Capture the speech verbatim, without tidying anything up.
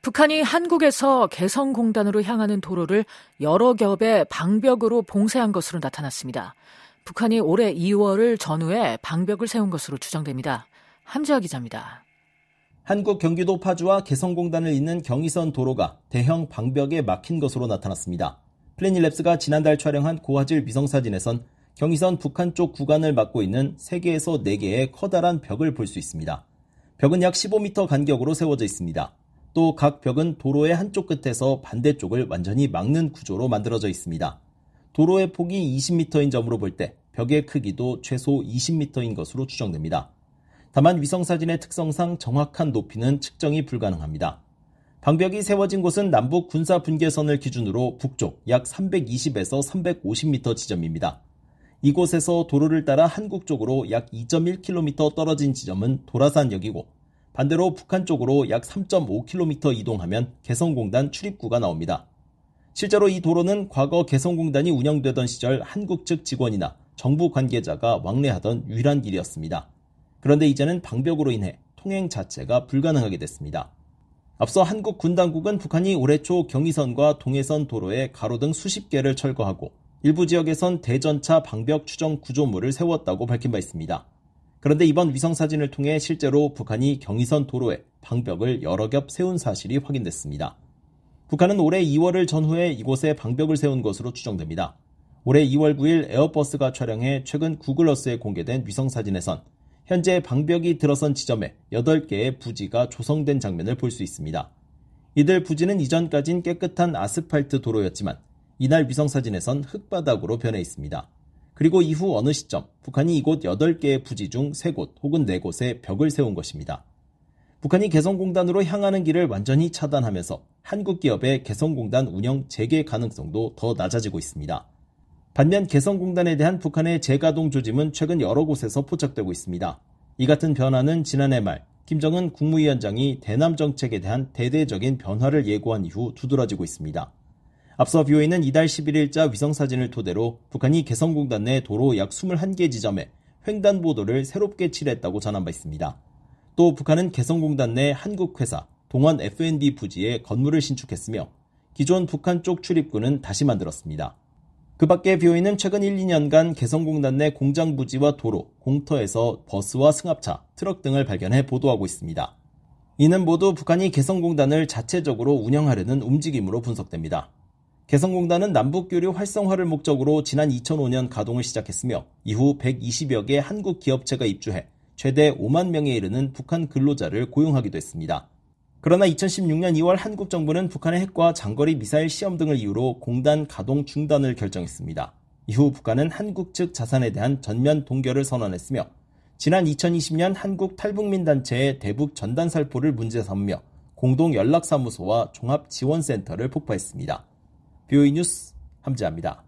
북한이 한국에서 개성공단으로 향하는 도로를 여러 겹의 방벽으로 봉쇄한 것으로 나타났습니다. 북한이 올해 이월을 전후해 방벽을 세운 것으로 추정됩니다. 함지아 기자입니다. 한국 경기도 파주와 개성공단을 잇는 경의선 도로가 대형 방벽에 막힌 것으로 나타났습니다. 플래닛랩스가 지난달 촬영한 고화질 위성사진에선 경의선 북한 쪽 구간을 막고 있는 세 개에서 네 개의 커다란 벽을 볼 수 있습니다. 벽은 약 십오 미터 간격으로 세워져 있습니다. 또 각 벽은 도로의 한쪽 끝에서 반대쪽을 완전히 막는 구조로 만들어져 있습니다. 도로의 폭이 이십 미터인 점으로 볼 때 벽의 크기도 최소 이십 미터인 것으로 추정됩니다. 다만 위성사진의 특성상 정확한 높이는 측정이 불가능합니다. 방벽이 세워진 곳은 남북 군사분계선을 기준으로 북쪽 약 삼백이십에서 삼백오십 미터 지점입니다. 이곳에서 도로를 따라 한국 쪽으로 약 이 점 일 킬로미터 떨어진 지점은 도라산역이고 반대로 북한 쪽으로 약 삼 점 오 킬로미터 이동하면 개성공단 출입구가 나옵니다. 실제로 이 도로는 과거 개성공단이 운영되던 시절 한국 측 직원이나 정부 관계자가 왕래하던 유일한 길이었습니다. 그런데 이제는 방벽으로 인해 통행 자체가 불가능하게 됐습니다. 앞서 한국 군 당국은 북한이 올해 초 경의선과 동해선 도로에 가로등 수십 개를 철거하고 일부 지역에선 대전차 방벽 추정 구조물을 세웠다고 밝힌 바 있습니다. 그런데 이번 위성사진을 통해 실제로 북한이 경의선 도로에 방벽을 여러 겹 세운 사실이 확인됐습니다. 북한은 올해 이월을 전후해 이곳에 방벽을 세운 것으로 추정됩니다. 올해 이월 구일 에어버스가 촬영해 최근 구글어스에 공개된 위성사진에선 현재 방벽이 들어선 지점에 여덟 개의 부지가 조성된 장면을 볼 수 있습니다. 이들 부지는 이전까진 깨끗한 아스팔트 도로였지만 이날 위성사진에선 흙바닥으로 변해 있습니다. 그리고 이후 어느 시점 북한이 이곳 여덟 개의 부지 중 세 곳 혹은 네 곳에 벽을 세운 것입니다. 북한이 개성공단으로 향하는 길을 완전히 차단하면서 한국 기업의 개성공단 운영 재개 가능성도 더 낮아지고 있습니다. 반면 개성공단에 대한 북한의 재가동 조짐은 최근 여러 곳에서 포착되고 있습니다. 이 같은 변화는 지난해 말 김정은 국무위원장이 대남 정책에 대한 대대적인 변화를 예고한 이후 두드러지고 있습니다. 앞서 비오이는 이달 십일일자 위성사진을 토대로 북한이 개성공단 내 도로 약 이십일 개 지점에 횡단보도를 새롭게 칠했다고 전한 바 있습니다. 또 북한은 개성공단 내 한국 회사 동원 에프 앤 비 부지에 건물을 신축했으며 기존 북한 쪽 출입구는 다시 만들었습니다. 그 밖에 비오이는 최근 일, 이 년간 개성공단 내 공장 부지와 도로, 공터에서 버스와 승합차, 트럭 등을 발견해 보도하고 있습니다. 이는 모두 북한이 개성공단을 자체적으로 운영하려는 움직임으로 분석됩니다. 개성공단은 남북교류 활성화를 목적으로 지난 이천오 년 가동을 시작했으며 이후 백이십여 개 한국 기업체가 입주해 최대 오만 명에 이르는 북한 근로자를 고용하기도 했습니다. 그러나 이천십육 년 이월 한국 정부는 북한의 핵과 장거리 미사일 시험 등을 이유로 공단 가동 중단을 결정했습니다. 이후 북한은 한국 측 자산에 대한 전면 동결을 선언했으며 지난 이천이십 년 한국 탈북민 단체의 대북 전단 살포를 문제 삼으며 공동 연락사무소와 종합지원센터를 폭파했습니다. 비오이 뉴스 함지아입니다.